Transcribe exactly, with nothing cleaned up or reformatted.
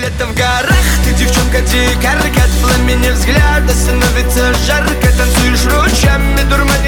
лето в горах. Ты девчонка дикарка, от пламени взгляда становится жарко. Танцуешь ручьями, дурманя